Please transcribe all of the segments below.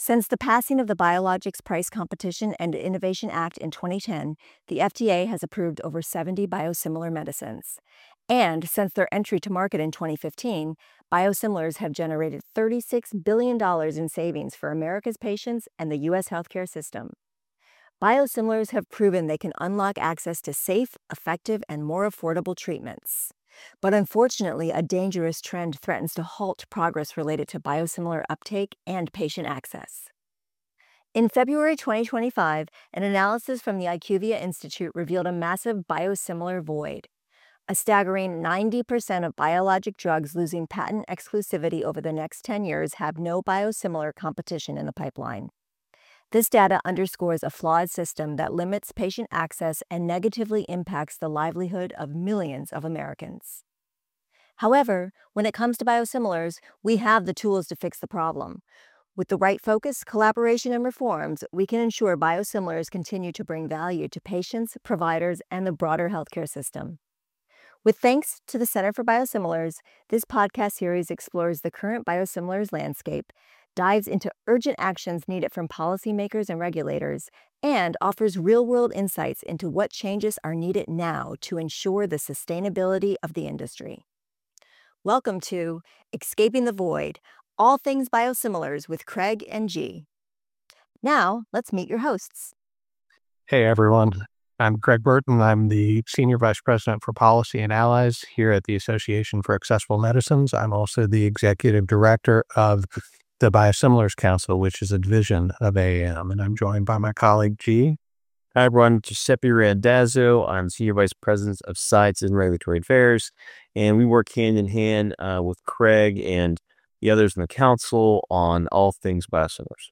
Since the passing of the Biologics Price Competition and Innovation Act in 2010, the FDA has approved over 70 biosimilar medicines. And since their entry to market in 2015, biosimilars have generated $36 billion in savings for America's patients and the U.S. healthcare system. Biosimilars have proven they can unlock access to safe, effective, and more affordable treatments. But unfortunately, a dangerous trend threatens to halt progress related to biosimilar uptake and patient access. In February 2025, an analysis from the IQVIA Institute revealed a massive biosimilar void. A staggering 90% of biologic drugs losing patent exclusivity over the next 10 years have no biosimilar competition in the pipeline. This data underscores a flawed system that limits patient access and negatively impacts the livelihood of millions of Americans. However, when it comes to biosimilars, we have the tools to fix the problem. With the right focus, collaboration, and reforms, we can ensure biosimilars continue to bring value to patients, providers, and the broader healthcare system. With thanks to the Center for Biosimilars, this podcast series explores the current biosimilars landscape, dives into urgent actions needed from policymakers and regulators, and offers real-world insights into what changes are needed now to ensure the sustainability of the industry. Welcome to Escaping the Void, all things biosimilars with Craig and G. Now, let's meet your hosts. Hey, everyone. I'm Craig Burton. I'm the Senior Vice President for Policy and Allies here at the Association for Accessible Medicines. I'm also the Executive Director of the Biosimilars Council, which is a division of AAM, and I'm joined by my colleague, G. Hi, everyone. Giuseppe Randazzo. I'm Senior Vice President of Science and Regulatory Affairs, and we work hand in hand with Craig and the others in the council on all things biosimilars.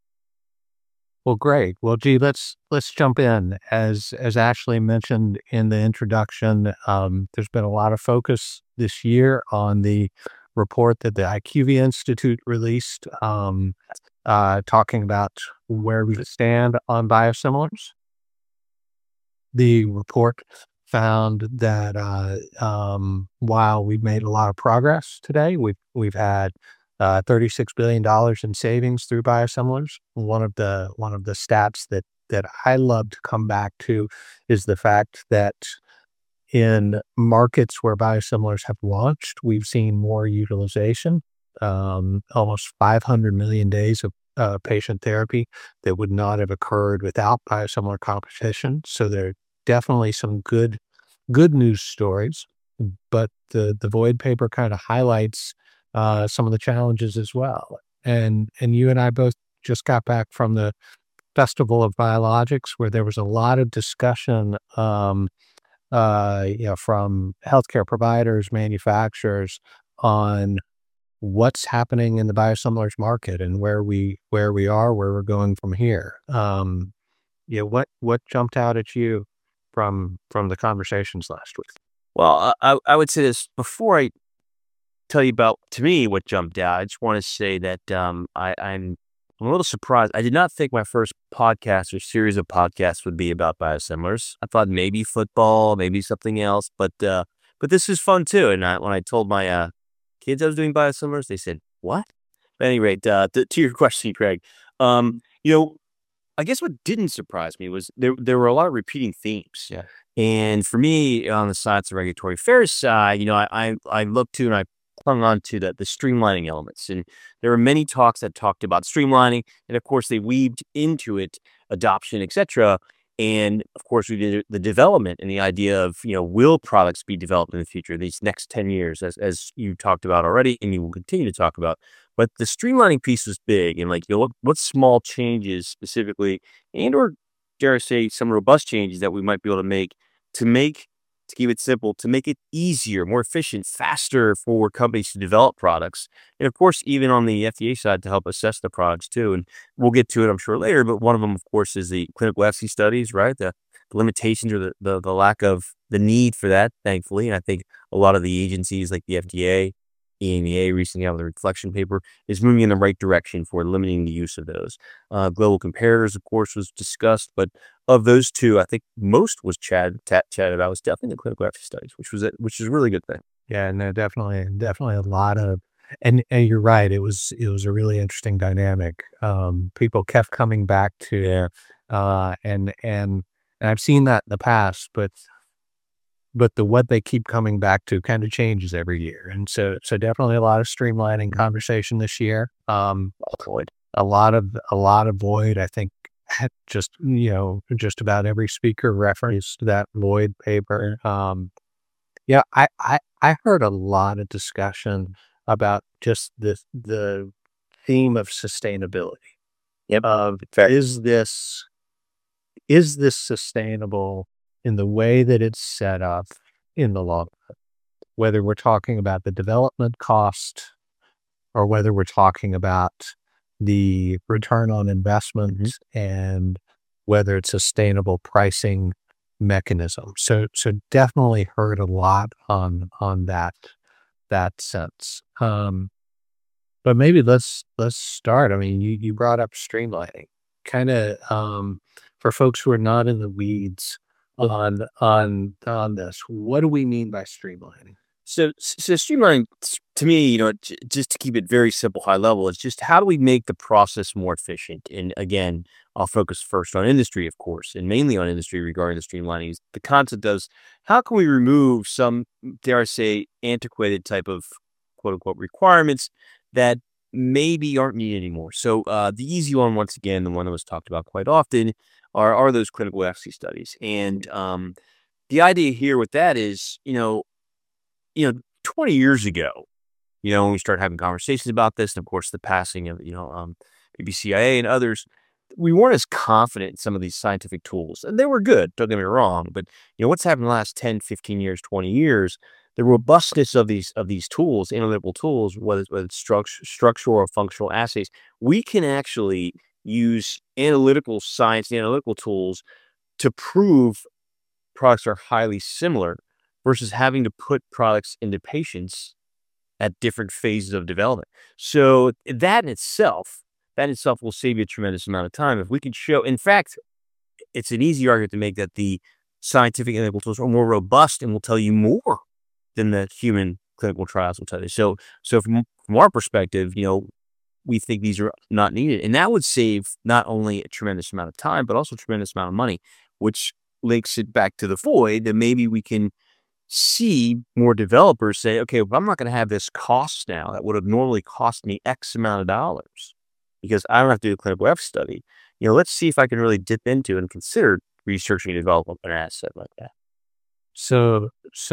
Well, great. Well, G, let's jump in. As Ashley mentioned in the introduction, there's been a lot of focus this year on the report that the IQVIA Institute released, talking about where we stand on biosimilars. The report found that while we've made a lot of progress today, we've had $36 billion in savings through biosimilars. One of the stats that I love to come back to is the fact that in markets where biosimilars have launched, we've seen more utilization, almost 500 million days of patient therapy that would not have occurred without biosimilar competition. So there are definitely some good news stories, but the Void paper kind of highlights some of the challenges as well. And you and I both just got back from the Festival of Biologics, where there was a lot of discussion from healthcare providers, manufacturers on what's happening in the biosimilars market and where we are, where we're going from here. What jumped out at you from the conversations last week? Well, I would say this before I tell you about, to me, what jumped out. I just want to say that I'm a little surprised. I did not think my first podcast or series of podcasts would be about biosimilars. I thought maybe football, maybe something else, but this is fun too. And when I told my kids I was doing biosimilars, they said, "What?" But at any rate, to your question, Craig, I guess what didn't surprise me was there were a lot of repeating themes. Yeah. And for me, on the science and regulatory affairs side, I looked to and I clung on to the streamlining elements. And there were many talks that talked about streamlining. And of course, they weaved into it adoption, et cetera. And of course, we did the development and the idea of, will products be developed in the future, these next 10 years, as you talked about already, and you will continue to talk about. But the streamlining piece was big. And what small changes specifically, and or dare I say, some robust changes that we might be able to keep it simple, to make it easier, more efficient, faster for companies to develop products. And of course, even on the FDA side to help assess the products too. And we'll get to it, I'm sure, later. But one of them, of course, is the clinical efficacy studies, right? The limitations or the lack of the need for that, thankfully. And I think a lot of the agencies like the FDA, EMEA recently out of the reflection paper is moving in the right direction for limiting the use of those. Global comparators, of course, was discussed, but of those two, I think most was chatted about was definitely the clinical efficacy studies, which is a really good thing. Yeah, no, definitely a lot of And you're right. It was a really interesting dynamic. People kept coming back to, and I've seen that in the past, but what they keep coming back to kind of changes every year. And so definitely a lot of streamlining conversation this year. Void. A lot of void. I think just just about every speaker referenced that void paper. Yeah, I heard a lot of discussion about just the theme of sustainability. Yep. Fair. Is this sustainable in the way that it's set up in the long run? Whether we're talking about the development cost or whether we're talking about the return on investment and whether it's sustainable pricing mechanism. So definitely heard a lot on that sense. But maybe let's start. I mean, you brought up streamlining. Kind of for folks who are not in the weeds on this, what do we mean by streamlining? So streamlining to me, just to keep it very simple, high level, it's just how do we make the process more efficient? And again, I'll focus first on industry, of course, and mainly on industry regarding the streamlining. Is the concept of how can we remove some, dare I say, antiquated type of quote unquote requirements that maybe aren't needed anymore. So the easy one, once again, the one that was talked about quite often, are those clinical efficacy studies. And the idea here with that is, 20 years ago, when we started having conversations about this, and of course the passing of, BBCIA and others, we weren't as confident in some of these scientific tools. And they were good, don't get me wrong, but what's happened in the last 10, 15 years, 20 years, the robustness of these tools, analytical tools, whether it's structural or functional assays, we can actually use analytical science, analytical tools to prove products are highly similar versus having to put products into patients at different phases of development. So that in itself will save you a tremendous amount of time. If we could show, in fact, it's an easy argument to make that the scientific analytical tools are more robust and will tell you more than the human clinical trials will tell you. So from our perspective, we think these are not needed. And that would save not only a tremendous amount of time, but also a tremendous amount of money, which links it back to the void that maybe we can see more developers say, okay, well, I'm not going to have this cost now that would have normally cost me X amount of dollars because I don't have to do a clinical F study. Let's see if I can really dip into and consider researching and developing an asset like that. So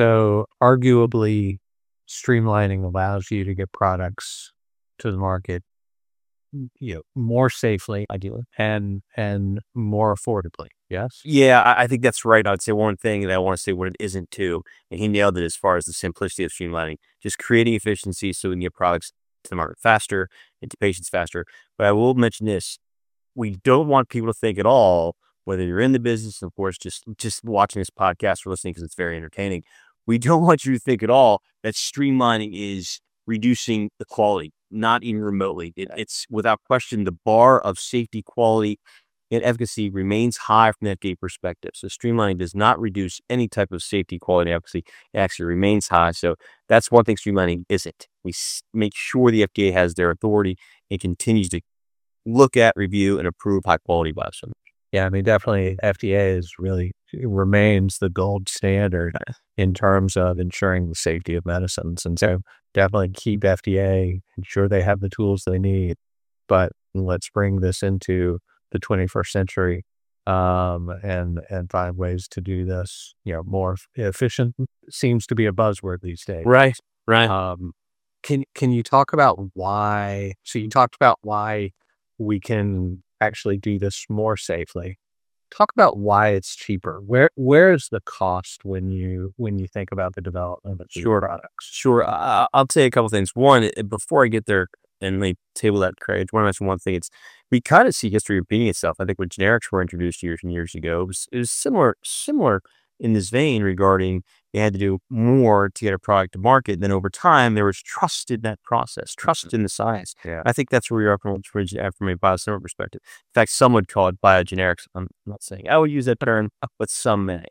arguably streamlining allows you to get products to the market, more safely, ideally, and more affordably. Yes. Yeah, I think that's right. I'd say one thing that I want to say what it isn't too, and he nailed it as far as the simplicity of streamlining, just creating efficiency so we can get products to the market faster and to patients faster. But I will mention this: we don't want people to think at all, whether you're in the business, and of course, just watching this podcast or listening because it's very entertaining. We don't want you to think at all that streamlining is reducing the quality, not even remotely. It's without question the bar of safety, quality, and efficacy remains high from the FDA perspective. So streamlining does not reduce any type of safety, quality, and efficacy. It actually remains high. So that's one thing streamlining isn't. We make sure the FDA has their authority and continues to look at, review, and approve high-quality biosimilars. Yeah, I mean, definitely FDA remains the gold standard in terms of ensuring the safety of medicines. And so definitely keep FDA, ensure they have the tools they need. But let's bring this into the 21st century and find ways to do this, more efficient. Seems to be a buzzword these days. Right. Can you talk about why? So you talked about why we can actually do this more safely. Talk about why it's cheaper. Where is the cost when you think about the development of these products? Sure. I'll say a couple things. One, before I get there and like table that, Craig, I want to mention one thing. We kind of see history repeating itself. I think when generics were introduced years and years ago, it was similar in this vein regarding they had to do more to get a product to market. Then over time, there was trust in that process, trust in the science. Yeah. I think that's where we are from a biosimilar perspective. In fact, some would call it biogenerics. I'm not saying I would use that term, but some may.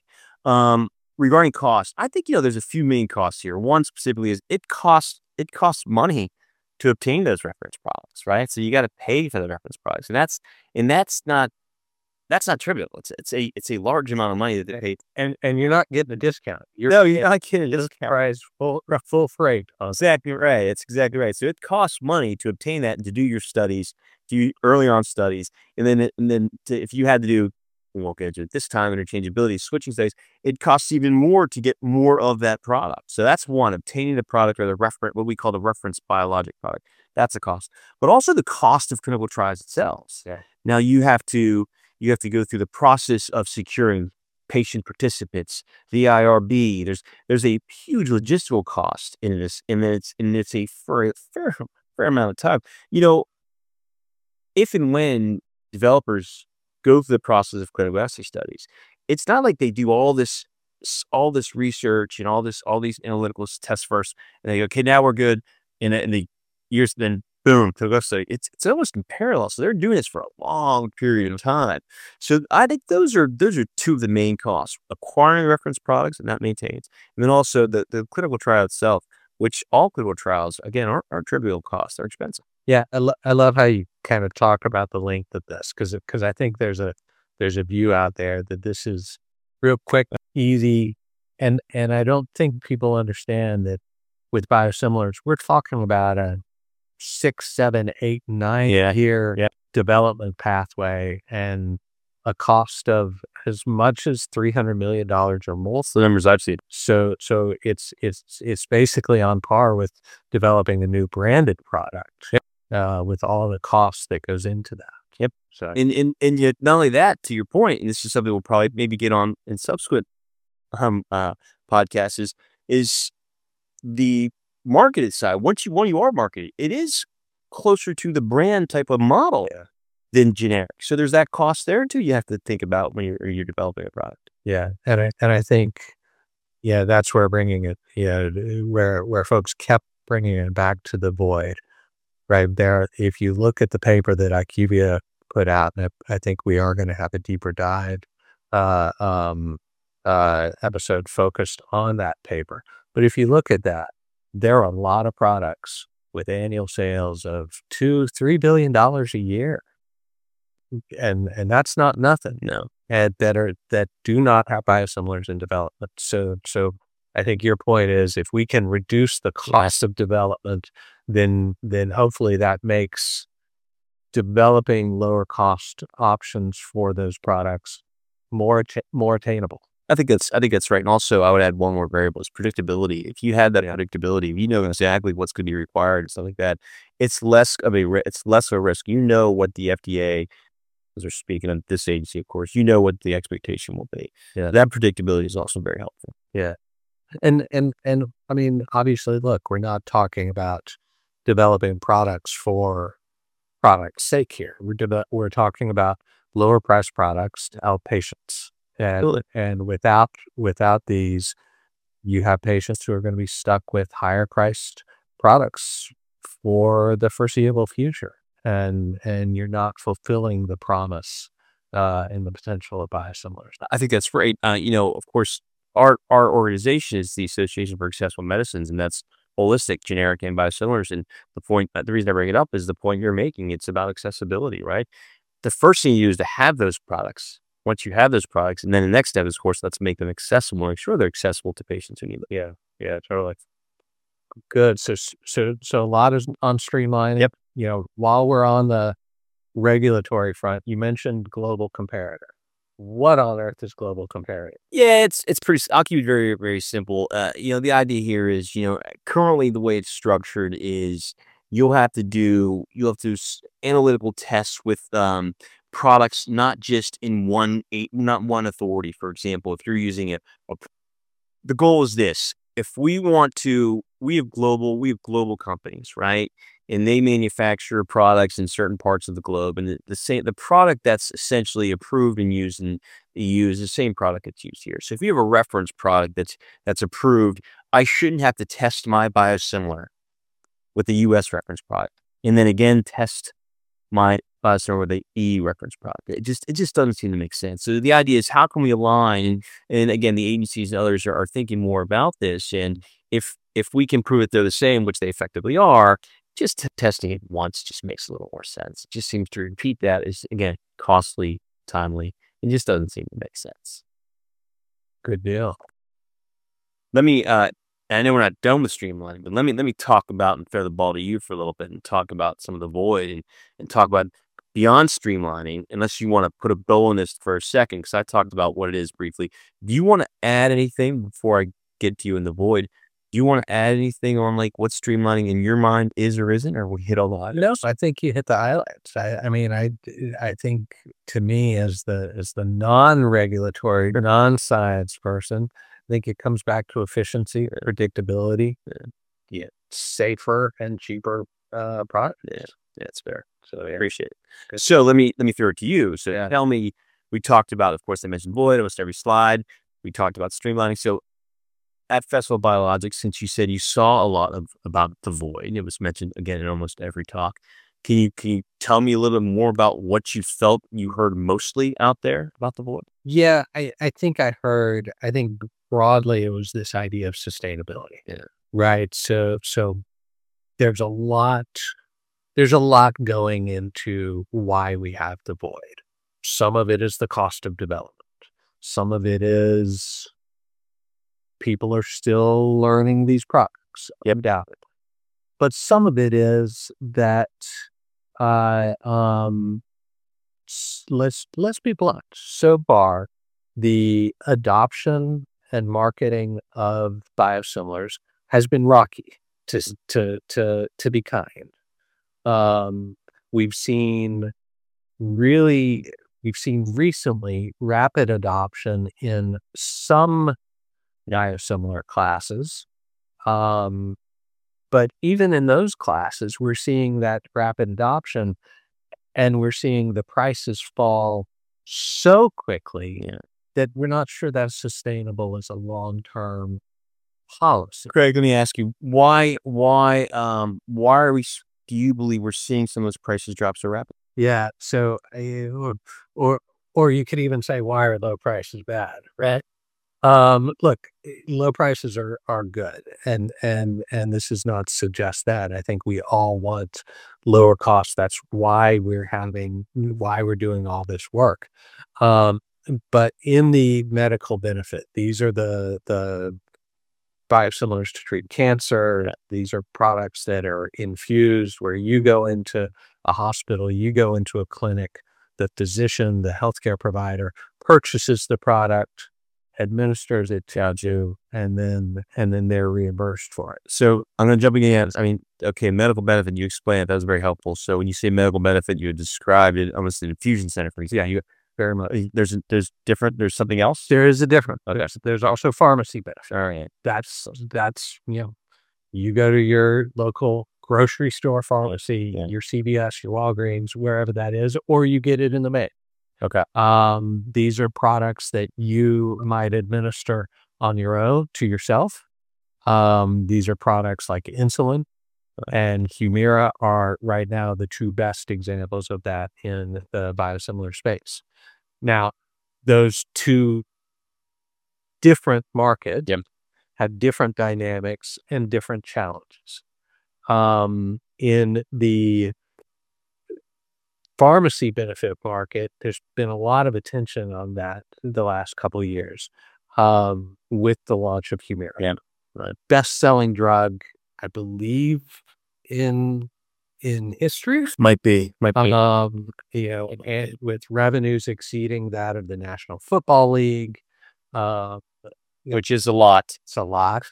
Regarding cost, I think, there's a few main costs here. One specifically is it costs money to obtain those reference products, right? So you got to pay for the reference products, and that's not trivial. It's a large amount of money that they pay. And you're not getting a discount. No, you're not getting a discount. Price full freight. Exactly right. It's exactly right. So it costs money to obtain that and to do your studies, do earlier on studies, and then if you had to do, we won't get into it this time, interchangeability, switching studies, it costs even more to get more of that product. So that's one, obtaining the product or the reference, what we call the reference biologic product. That's a cost, but also the cost of clinical trials itself. Yeah. Now you have to go through the process of securing patient participants, the IRB. There's a huge logistical cost in this, and it's a fair amount of time. If and when developers go through the process of clinical assay studies, it's not like they do all this research and all these analytical tests first, and they go, okay, now we're good. In the years, then boom, clinical study. It's almost in parallel. So they're doing this for a long period of time. So I think those are two of the main costs: acquiring reference products and that maintains, and then also the clinical trial itself, which all clinical trials again aren't trivial costs; they're expensive. Yeah, I love how you kind of talk about the length of this because I think there's a view out there that this is real quick, easy, and I don't think people understand that with biosimilars, we're talking about a 6, 7, 8, 9 year development pathway and a cost of as much as $300 million or more. The numbers I've seen. So it's basically on par with developing a new branded product. With all the costs that goes into that. Yep. So and yet not only that, to your point, and this is something we'll probably maybe get on in subsequent podcasts, is the marketed side. Once you are marketed, it is closer to the brand type of model than generic. So there's that cost there too. You have to think about when you're developing a product. Yeah, and I think that's where bringing it. Where folks kept bringing it back to the void. Right there, if you look at the paper that IQVIA put out, and I think we are going to have a deeper dive episode focused on that paper. But if you look at that, there are a lot of products with annual sales of $2-3 billion a year, and that's not nothing. No, and that do not have biosimilars in development. So I think your point is if we can reduce the cost of development, then hopefully that makes developing lower cost options for those products more attainable. I think that's right. And also I would add one more variable is predictability. If you had that predictability, if you know exactly what's going to be required and stuff like that, it's less of a risk. You know what the FDA, as we're speaking of this agency, of course, you know what the expectation will be. Yeah. That predictability is also very helpful. Yeah. And I mean, obviously, look, we're not talking about developing products for product's sake here. We're talking about lower price products to help patients. And without these, you have patients who are going to be stuck with higher priced products for the foreseeable future. And you're not fulfilling the promise and the potential of biosimilars. I think that's great. Of course, our organization is the Association for Accessible Medicines, and that's holistic, generic, and biosimilars. And the reason I bring it up is the point you're making. It's about accessibility, right? The first thing you do is to have those products. Once you have those products, and then the next step is, of course, let's make them accessible. Make sure they're accessible to patients who need them. Yeah, totally. Good. So a lot is on streamlining. Yep. While we're on the regulatory front, you mentioned global comparator. What on earth is global comparator? Yeah, it's pretty. I'll keep it very, very simple. The idea here is, currently the way it's structured is you'll have to do analytical tests with products, not just in not one authority. For example, if you're using the goal is this: if we have global companies, right? And they manufacture products in certain parts of the globe, and the product that's essentially approved and used in the EU is the same product that's used here. So if you have a reference product that's approved, I shouldn't have to test my biosimilar with the U.S. reference product, and then again test my biosimilar with the EU reference product. It just doesn't seem to make sense. So the idea is, how can we align? And again, the agencies and others are thinking more about this, and if we can prove that they're the same, which they effectively are, just testing it once just makes a little more sense. It just seems to repeat that is, again, costly, timely, and just doesn't seem to make sense. Good deal. Let me, I know we're not done with streamlining, but let me talk about and throw the ball to you for a little bit and talk about some of the void and talk about beyond streamlining, unless you want to put a bow on this for a second, because I talked about what it is briefly. Do you want to add anything before I get to you in the void? Do you want to add anything on like what streamlining in your mind is or isn't, or we hit all the highlights? No, I think you hit the highlights. I mean, I think to me as the non-regulatory, non-science person, I think it comes back to efficiency, predictability, Yeah. safer and cheaper products. Yeah, that's fair. So I appreciate it. Good. So let me throw it to you. So Yeah. tell me, we talked about, of course, I mentioned void almost every slide. We talked about streamlining. So at Festival of Biologics, since you said you saw a lot about the void, it was mentioned again in almost every talk. Can you tell me a little bit more about what you felt you heard mostly out there about the void? Yeah, I think broadly it was this idea of sustainability. Yeah. Right. So there's a lot going into why we have the void. Some of it is the cost of development. Some of it is people are still learning these products, undoubtedly. But some of it is that let's be blunt. So far, the adoption and marketing of biosimilars has been rocky, to be kind. We've seen recently rapid adoption in some biosimilar classes. But even in those classes, we're seeing that rapid adoption and we're seeing the prices fall so quickly that we're not sure that's sustainable as a long-term policy. Craig, let me ask you, why are we, do you believe we're seeing some of those prices drop so rapidly? Yeah. So, or you could even say, why are low prices bad? Right. Look, low prices are good, and this is not to suggest that. I think we all want lower costs. That's why we're doing all this work. But in the medical benefit, these are the biosimilars to treat cancer. These are products that are infused where you go into a hospital, you go into a clinic, the physician, the healthcare provider purchases the product, administers it to you, and then they're reimbursed for it. So I'm going to jump again. I mean, okay, medical benefit, you explained it. That was very helpful. So when you say medical benefit, you described it almost an infusion center, for example. Yeah, you very much. There's something else? There is a difference. Okay. There's also pharmacy benefit. All right. That's you go to your local grocery store pharmacy, your CVS, your Walgreens, wherever that is, or you get it in the mail. Okay. These are products that you might administer on your own to yourself. These are products like insulin and Humira are right now the two best examples of that in the biosimilar space. Now, those two different markets have different dynamics and different challenges. In the pharmacy benefit market, there's been a lot of attention on that the last couple of years with the launch of Humira. Yeah. Best-selling drug, I believe, in history. Might be. And with revenues exceeding that of the National Football League, which is a lot. It's a lot.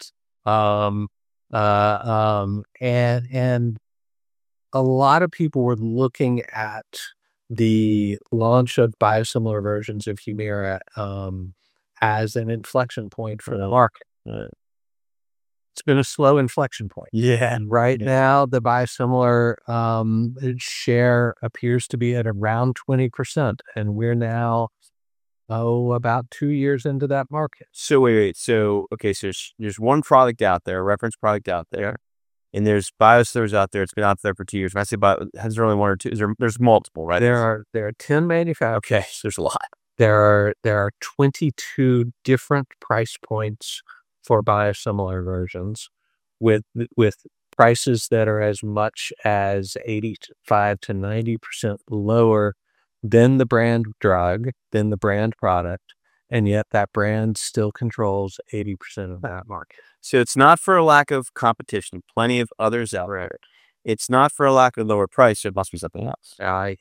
And a lot of people were looking at the launch of biosimilar versions of Humira as an inflection point for the market. It's been a slow inflection point. Yeah. And right now, the biosimilar share appears to be at around 20%. And we're now, about 2 years into that market. So wait. So, okay, so there's one product out there, a reference product out there. And there's biosimilars out there. It's been out there for 2 years. When I say has there only one or two? There's multiple, right? There are 10 manufacturers. Okay, so there's a lot. There are 22 different price points for biosimilar versions with prices that are as much as 85 to 90% lower than the brand drug, than the brand product, and yet that brand still controls 80% of that market. So it's not for a lack of competition. Plenty of others out there. It's not for a lack of lower price. It must be something else.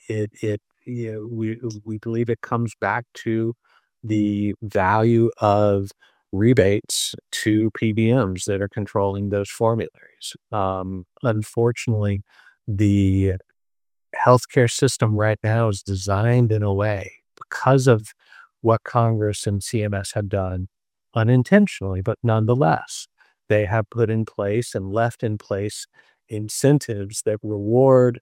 We believe it comes back to the value of rebates to PBMs that are controlling those formularies. Unfortunately, the healthcare system right now is designed in a way, because of what Congress and CMS have done unintentionally, but nonetheless, they have put in place and left in place incentives that reward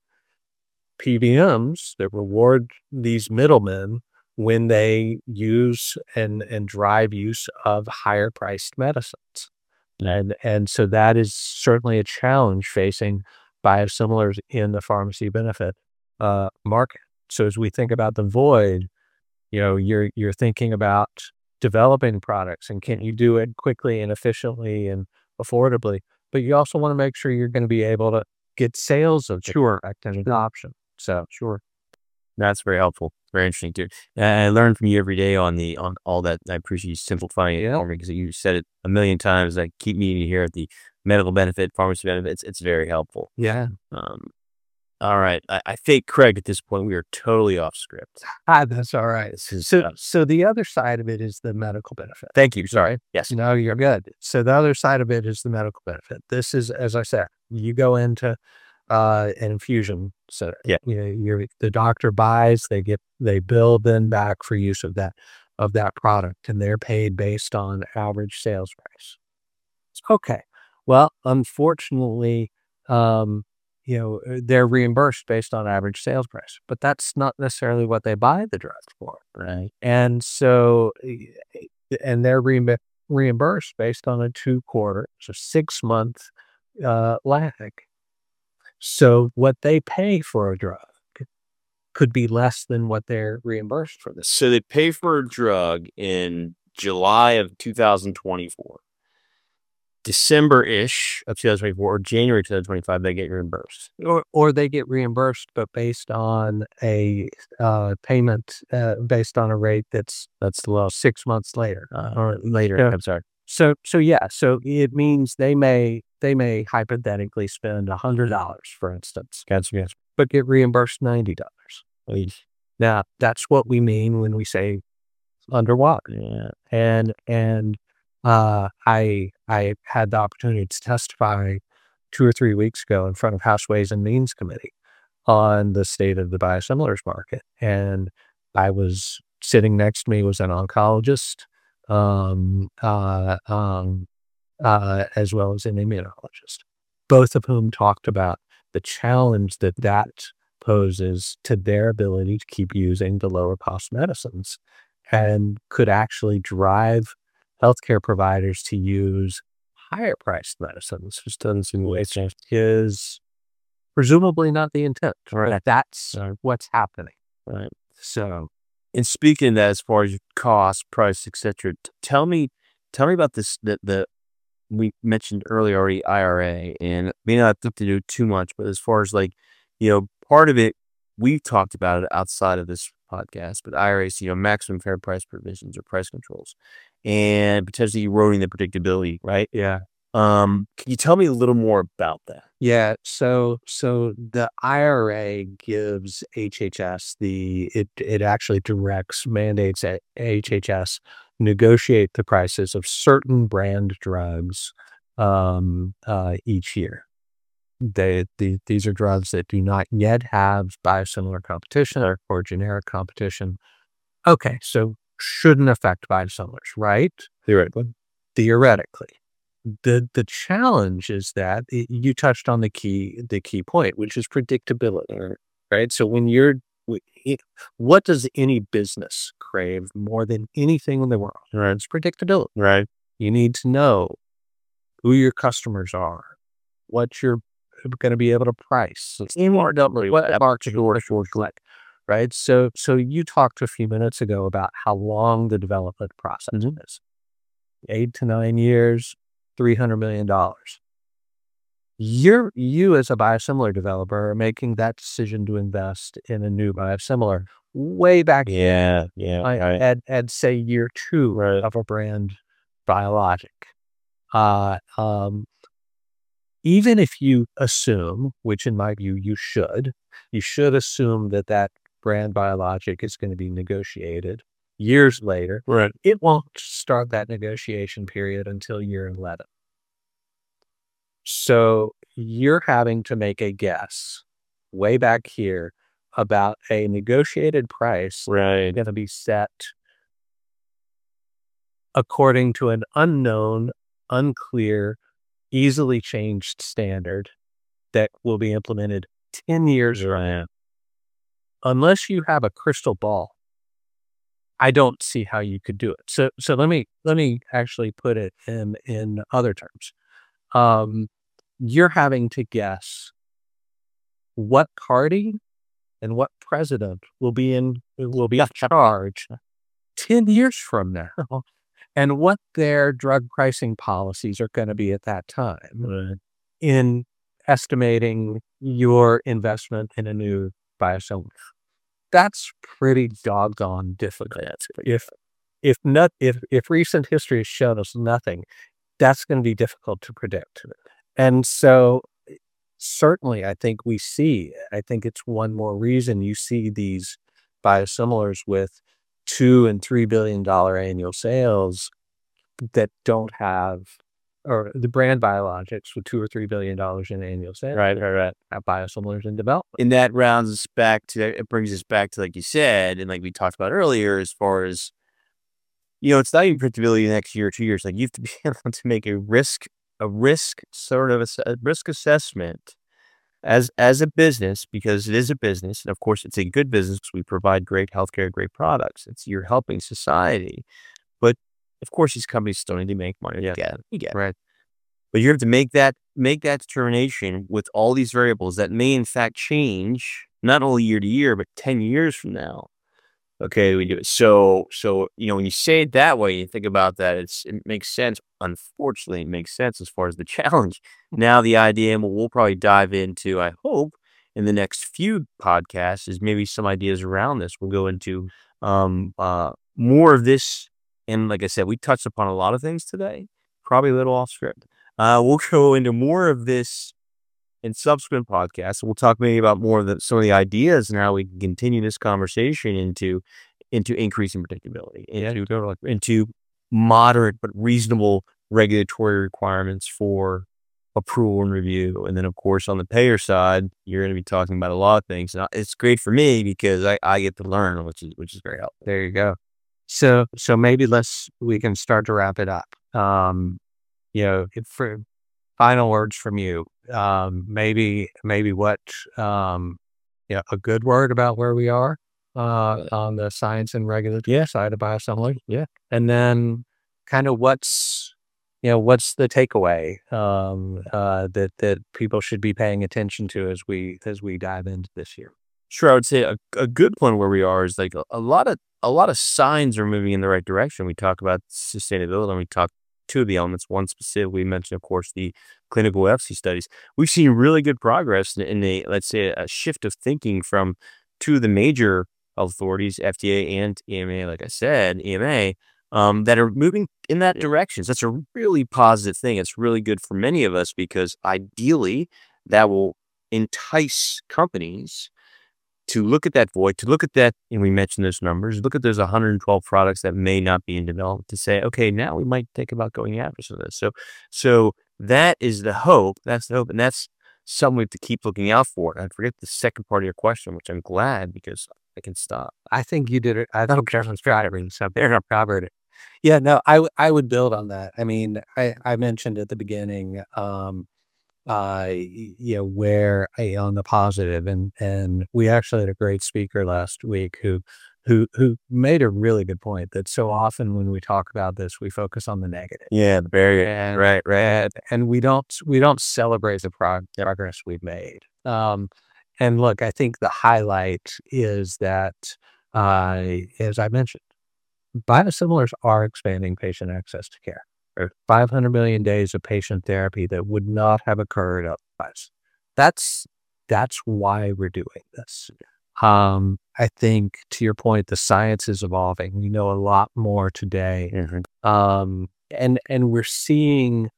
PBMs, that reward these middlemen when they use and drive use of higher priced medicines. And so that is certainly a challenge facing biosimilars in the pharmacy benefit market. So as we think about the void, you're thinking about developing products, and can you do it quickly and efficiently and affordably, but you also want to make sure you're going to be able to get sales of the product and adoption. So sure. That's very helpful. Very interesting too. I learn from you every day on all that. I appreciate you simplifying it for me, because you said it a million times. I keep meaning to hear it, the medical benefit, pharmacy benefits. It's very helpful. Yeah. All right. I think, Craig, at this point, we are totally off script. That's all right. So the other side of it is the medical benefit. Thank you. Sorry. Yes. No, you're good. So the other side of it is the medical benefit. This is, as I said, you go into an infusion center. Yeah. The doctor buys, they bill then back for use of that product, and they're paid based on average sales price. Okay. Well, unfortunately, they're reimbursed based on average sales price, but that's not necessarily what they buy the drug for. Right. And so, and they're reimbursed based on a 2-quarter, so 6-month lag. So what they pay for a drug could be less than what they're reimbursed for this. So they pay for a drug in July of 2024. December-ish of 2024 or January 2025, they get reimbursed. Or they get reimbursed, but based on a payment, based on a rate that's low 6 months later. Or later. Yeah. I'm sorry. So it means they may hypothetically spend $100, for instance, Gotcha. but get reimbursed $90. Now, that's what we mean when we say underwater. Yeah. And I had the opportunity to testify 2 or 3 weeks ago in front of House Ways and Means Committee on the state of the biosimilars market. And I was sitting next to me was an oncologist, as well as an immunologist, both of whom talked about the challenge that poses to their ability to keep using the lower cost medicines, and could actually drive healthcare providers to use higher priced medicines, which is presumably not the intent. Right. But that's what's happening. Right. So, and speaking of that, as far as cost, price, etc., tell me about this. We mentioned earlier already IRA, and may not have to do too much, but as far as part of it, we've talked about it outside of this podcast, but IRAs, maximum fair price provisions or price controls, and potentially eroding the predictability, right? yeah. Can you tell me a little more about that? Yeah, so the IRA gives HHS it actually mandates that HHS negotiate the prices of certain brand drugs each year. These are drugs that do not yet have biosimilar competition or generic competition. Okay, so shouldn't affect biosimilars, right? Theoretically. The challenge is that you touched on the key point, which is predictability, right? So what does any business crave more than anything in the world? Right. It's predictability. Right. You need to know who your customers are, what you're going to be able to price, what market you're going to collect, right? So you talked a few minutes ago about how long the development process is. 8 to 9 years. $300 million. you as a biosimilar developer are making that decision to invest in a new biosimilar way back at say year 2 of a brand biologic. Even if you assume, which in my view you should assume that brand biologic is going to be negotiated years later. Right. It won't start that negotiation period until year 11. So you're having to make a guess way back here about a negotiated price Right. going to be set according to an unknown, unclear, easily changed standard that will be implemented 10 years from now. Unless you have a crystal ball, I don't see how you could do it. So let me actually put it in other terms. You're having to guess what party and what president will be in charge 10 years from now, and what their drug pricing policies are going to be at that time in estimating your investment in a new biosimilar. That's pretty doggone difficult. If recent history has shown us nothing, that's going to be difficult to predict. And so certainly I think it's one more reason you see these biosimilars with $2 and $3 billion annual sales that don't have, or the brand biologics with $2 or $3 billion in annual sales. Right. Have biosimilars in development. And that rounds us back to, it brings us back to, like you said, and like we talked about earlier, as far as, it's not even predictability the next year or 2 years. Like, you have to be able to make a risk assessment as a business, because it is a business. And of course, it's a good business because we provide great healthcare, great products. You're helping society. But of course, these companies still need to make money. You get it. Right. But you have to make that determination with all these variables that may in fact change, not only year to year, but 10 years from now. Okay, we do it. So when you say it that way, you think about that, it makes sense. Unfortunately, it makes sense as far as the challenge. Now the idea, and we'll probably dive into, I hope, in the next few podcasts, is maybe some ideas around this. We'll go into more of this. And like I said, we touched upon a lot of things today, probably a little off script. We'll go into more of this in subsequent podcasts. We'll talk maybe about more of some of the ideas and how we can continue this conversation into increasing predictability, into moderate but reasonable regulatory requirements for approval and review. And then, of course, on the payer side, you're going to be talking about a lot of things. And it's great for me because I get to learn, which is very helpful. There you go. So maybe we can start to wrap it up. For final words from you, maybe what, a good word about where we are on the science and regulatory side of biosimilars. Yeah. And then kind of what's the takeaway that people should be paying attention to as we dive into this year? Sure. I would say a good one where we are is like a lot of signs are moving in the right direction. We talk about sustainability, and we talk two of the elements. One specific, we mentioned, of course, the clinical efficacy studies. We've seen really good progress in let's say, a shift of thinking from two of the major health authorities, FDA and EMA, like I said, EMA, that are moving in that direction. So that's a really positive thing. It's really good for many of us because ideally that will entice companies to look at that void, to look at that, and we mentioned those numbers, look at those 112 products that may not be in development, to say, okay, now we might think about going after some of this. So that is the hope. That's the hope. And that's something we have to keep looking out for. And I forget the second part of your question, which I'm glad because I can stop. I think you did it. I don't care if I'm driving something. I covered it. Yeah, no, I would build on that. I mean, I mentioned at the beginning, where on the positive, and we actually had a great speaker last week who made a really good point that so often when we talk about this, we focus on the negative. Yeah, the barrier. Right. And we don't celebrate the progress we've made. And look, I think the highlight is that, as I mentioned, biosimilars are expanding patient access to care. 500 million days of patient therapy that would not have occurred That's why we're doing this. I think, to your point, the science is evolving. We know a lot more today. And we're seeing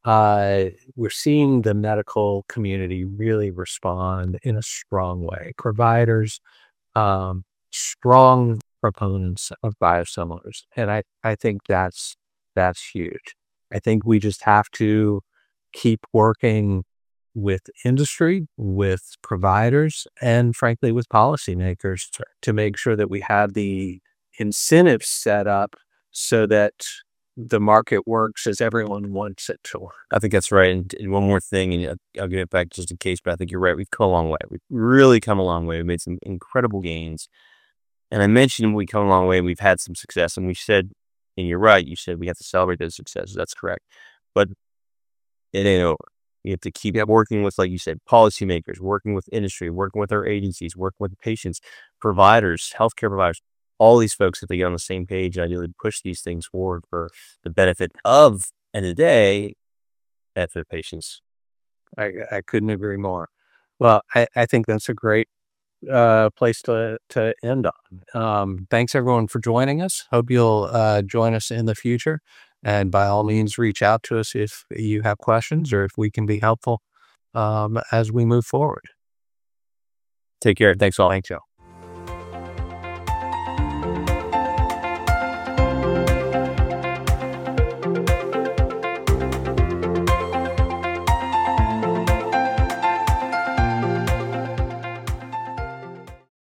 the medical community really respond in a strong way. Providers, strong proponents of biosimilars, and I think that's huge. I think we just have to keep working with industry, with providers, and frankly with policymakers to make sure that we have the incentives set up so that the market works as everyone wants it to work. I think that's right. And one more thing, and I'll get it back just in case, but I think you're right. We've come a long way. We've really come a long way. We've made some incredible gains. And I mentioned we come a long way and we've had some success. And we said, and you're right, you said we have to celebrate those successes. That's correct. But it ain't over. You have to keep working with, like you said, policymakers, working with industry, working with our agencies, working with patients, providers, healthcare providers. All these folks, if they get on the same page, ideally push these things forward for the benefit of, end of the day, benefit of patients. I couldn't agree more. Well, I think that's a great place to end on. Thanks everyone for joining us. Hope you'll join us in the future. And by all means, reach out to us if you have questions or if we can be helpful as we move forward. Take care. Thanks all. Thanks, Joe.